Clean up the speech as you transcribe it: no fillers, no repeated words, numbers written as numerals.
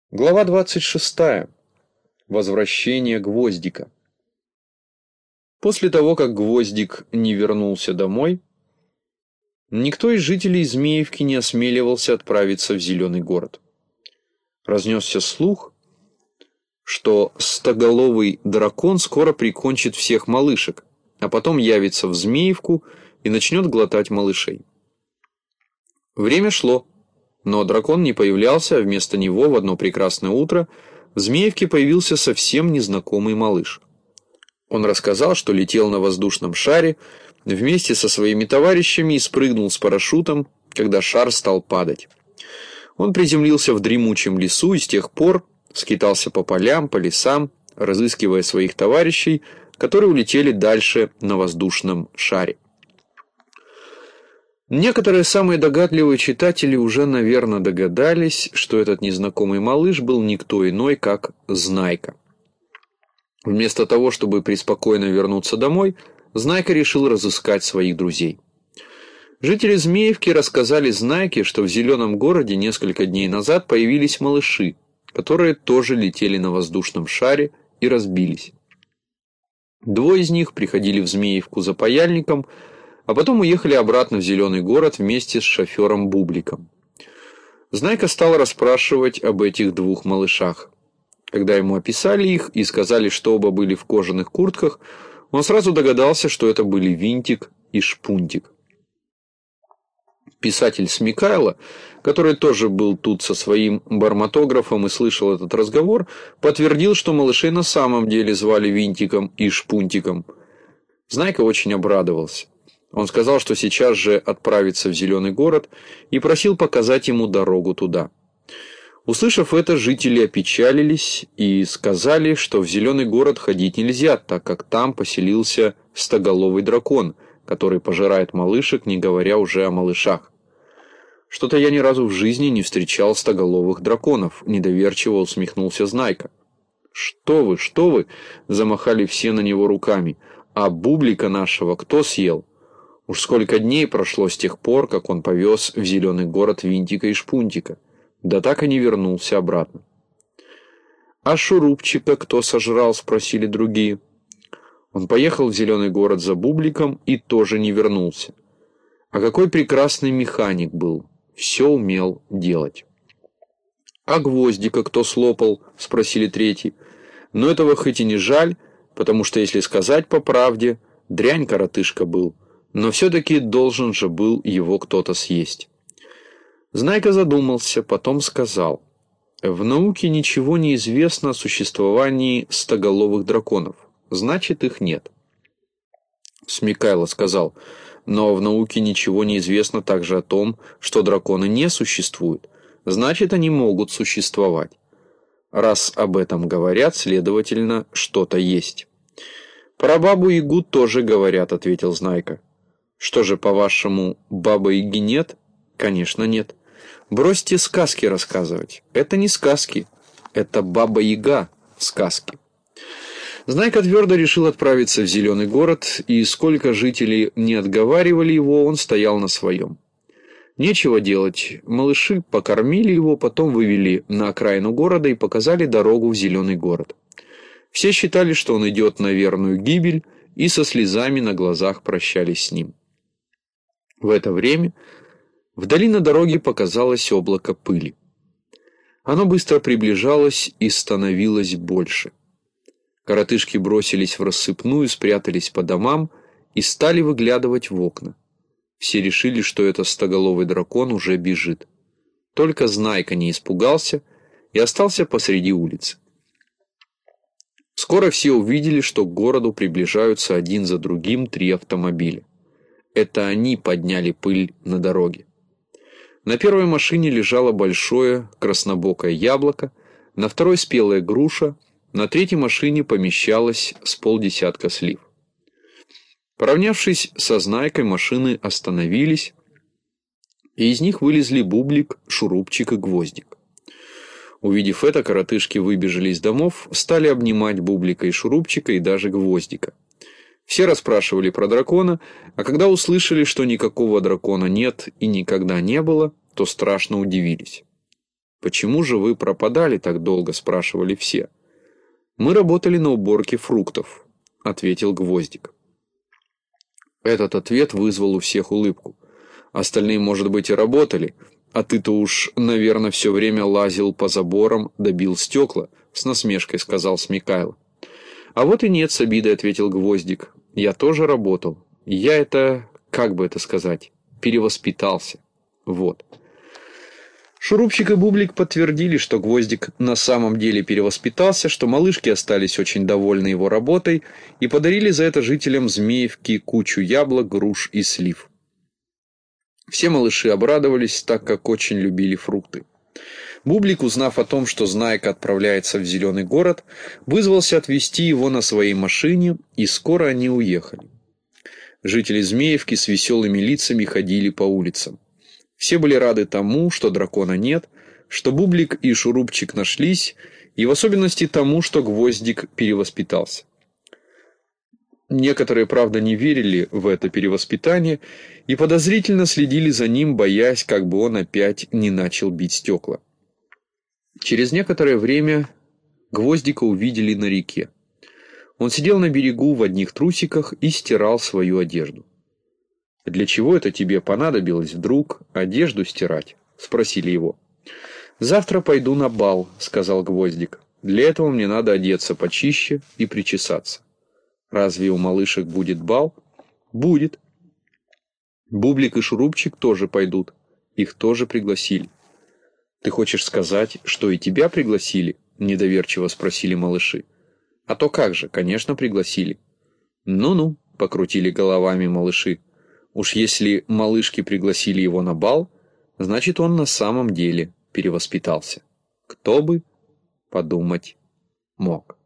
Глава 26. Возвращение Гвоздика. После того, как Гвоздик не вернулся домой, никто из жителей Змеевки не осмеливался отправиться в Зеленый город. Разнесся слух, что стоголовый дракон скоро прикончит всех малышек, а потом явится в Змеевку и начнет глотать малышей. Время шло. Но дракон не появлялся, а вместо него в одно прекрасное утро в Змеевке появился совсем незнакомый малыш. Он рассказал, что летел на воздушном шаре вместе со своими товарищами и спрыгнул с парашютом, когда шар стал падать. Он приземлился в дремучем лесу и с тех пор скитался по полям, по лесам, разыскивая своих товарищей, которые улетели дальше на воздушном шаре. Некоторые самые догадливые читатели уже, наверное, догадались, что этот незнакомый малыш был никто иной, как Знайка. Вместо того, чтобы преспокойно вернуться домой, Знайка решил разыскать своих друзей. Жители Змеевки рассказали Знайке, что в Зеленом городе несколько дней назад появились малыши, которые тоже летели на воздушном шаре и разбились. Двое из них приходили в Змеевку за паяльником, а потом уехали обратно в Зеленый город вместе с шофером Бубликом. Знайка стал расспрашивать об этих двух малышах. Когда ему описали их и сказали, что оба были в кожаных куртках, он сразу догадался, что это были Винтик и Шпунтик. Писатель Смекайло, который тоже был тут со своим барматографом и слышал этот разговор, подтвердил, что малышей на самом деле звали Винтиком и Шпунтиком. Знайка очень обрадовался. Он сказал, что сейчас же отправится в Зеленый город и просил показать ему дорогу туда. Услышав это, жители опечалились и сказали, что в Зеленый город ходить нельзя, так как там поселился стоголовый дракон, который пожирает малышек, не говоря уже о малышах. «Что-то я ни разу в жизни не встречал стоголовых драконов», — недоверчиво усмехнулся Знайка. Что вы!» — замахали все на него руками. «А Бублика нашего кто съел? Уж сколько дней прошло с тех пор, как он повез в Зеленый город Винтика и Шпунтика, да так и не вернулся обратно». «А Шурупчика кто сожрал?» — спросили другие. Он поехал в Зеленый город за Бубликом и тоже не вернулся. А какой прекрасный механик был, все умел делать. «А Гвоздика кто слопал?» — спросили третьи. Но этого хоть и не жаль, потому что, если сказать по правде, дрянь коротышка был. Но все-таки должен же был его кто-то съесть. Знайка задумался, потом сказал: «В науке ничего не известно о существовании стоголовых драконов, значит, их нет». Смекайло сказал: «Но в науке ничего не известно также о том, что драконы не существуют, значит, они могут существовать. Раз об этом говорят, следовательно, что-то есть». «Про Бабу-Ягу тоже говорят», — ответил Знайка. «Что же, по-вашему, Бабы-Яги нет?» «Конечно, нет. Бросьте сказки рассказывать. Это не сказки. Это Баба-Яга сказки». Знайка твердо решил отправиться в Зеленый город, и сколько жителей не отговаривали его, он стоял на своем. Нечего делать. Малыши покормили его, потом вывели на окраину города и показали дорогу в Зеленый город. Все считали, что он идет на верную гибель, и со слезами на глазах прощались с ним. В это время вдали на дороге показалось облако пыли. Оно быстро приближалось и становилось больше. Коротышки бросились в рассыпную, спрятались по домам и стали выглядывать в окна. Все решили, что это стоголовый дракон уже бежит. Только Знайка не испугался и остался посреди улицы. Скоро все увидели, что к городу приближаются один за другим 3 автомобиля. Это они подняли пыль на дороге. На первой машине лежало большое краснобокое яблоко, на второй спелая груша, на третьей машине помещалось с полдесятка слив. Поравнявшись со Знайкой, машины остановились, и из них вылезли Бублик, Шурупчик и Гвоздик. Увидев это, коротышки выбежали из домов, стали обнимать Бублика и Шурупчика и даже Гвоздика. Все расспрашивали про дракона, а когда услышали, что никакого дракона нет и никогда не было, то страшно удивились. «Почему же вы пропадали так долго?» – спрашивали все. «Мы работали на уборке фруктов», – ответил Гвоздик. Этот ответ вызвал у всех улыбку. «Остальные, может быть, и работали, а ты-то уж, наверное, все время лазил по заборам, добил стекла», – с насмешкой сказал Смекайло. «А вот и нет, с обидой», – ответил Гвоздик. «Я тоже работал. Я это, как бы это сказать, перевоспитался. Вот». Шурупчик и Бублик подтвердили, что Гвоздик на самом деле перевоспитался, что малышки остались очень довольны его работой и подарили за это жителям Змеевки кучу яблок, груш и слив. Все малыши обрадовались, так как очень любили фрукты. Бублик, узнав о том, что Знайка отправляется в Зеленый город, вызвался отвезти его на своей машине, и скоро они уехали. Жители Змеевки с веселыми лицами ходили по улицам. Все были рады тому, что дракона нет, что Бублик и Шурупчик нашлись, и в особенности тому, что Гвоздик перевоспитался. Некоторые, правда, не верили в это перевоспитание и подозрительно следили за ним, боясь, как бы он опять не начал бить стекла. Через некоторое время Гвоздика увидели на реке. Он сидел на берегу в одних трусиках и стирал свою одежду. «Для чего это тебе понадобилось вдруг одежду стирать?» – спросили его. «Завтра пойду на бал», – сказал Гвоздик. «Для этого мне надо одеться почище и причесаться». «Разве у малышек будет бал?» «Будет». Бублик и Шурупчик тоже пойдут. Их тоже пригласили. «Ты хочешь сказать, что и тебя пригласили?» – недоверчиво спросили малыши. «А то как же, конечно, пригласили». «Ну-ну», – покрутили головами малыши. Уж если малышки пригласили его на бал, значит, он на самом деле перевоспитался. Кто бы подумать мог.